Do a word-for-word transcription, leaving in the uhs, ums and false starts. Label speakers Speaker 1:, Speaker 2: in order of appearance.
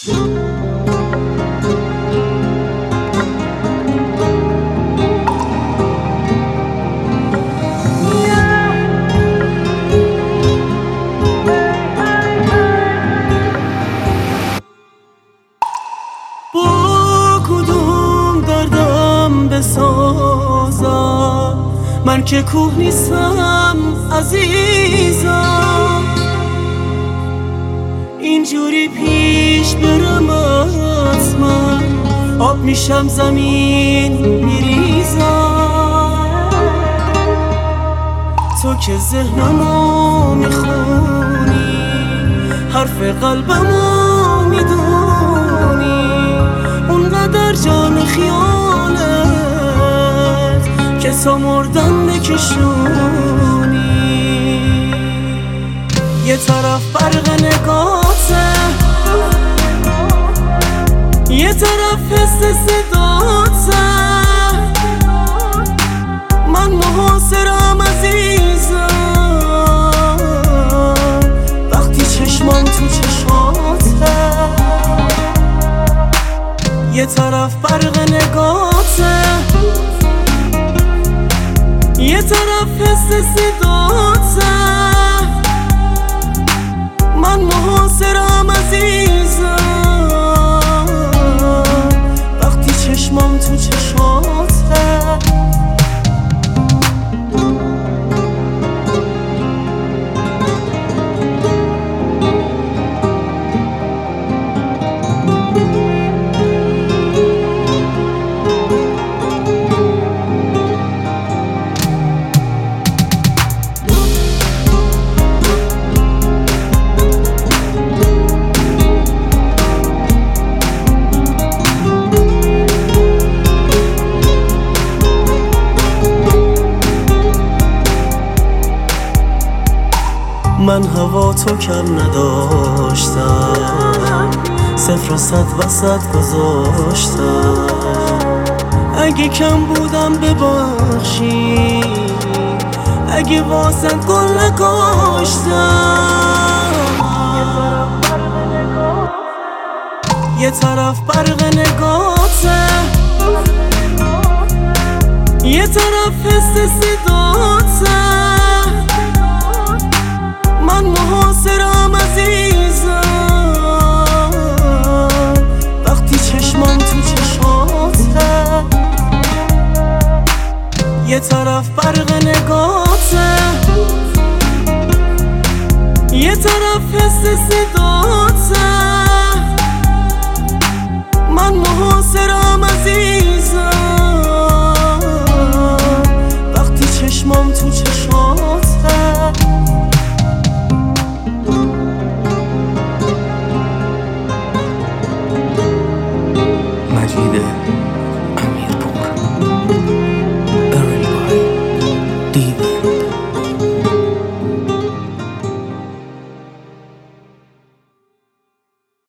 Speaker 1: من که کوه نیستم عزیزم، اینجوری پیش برم من آب میشم زمین میریزم. تو که ذهنمو میخونی، حرف قلبمو میدونی، اونقدر جان خیالت که تا مردن بکشونی. یه طرف برق نگاته، یه طرف حس صداته، من محاصرم عزیزم وقتی چشمام تو چشماته. یه طرف برق نگاته، یه طرف حس صداته، من محاصرم عزیزم وقتی چشمام تو چشماته. من هوا تو کم نداشتم، صفر و صد وسط گذاشتم. اگه کم بودم ببخشی، اگه واسط گل نکاشتم. یه طرف برق نگاته، یه طرف حس صداته، من محاصرم عزیزم وقتی چشمام تو چشماته. یه طرف برق نگاته، یه طرف حس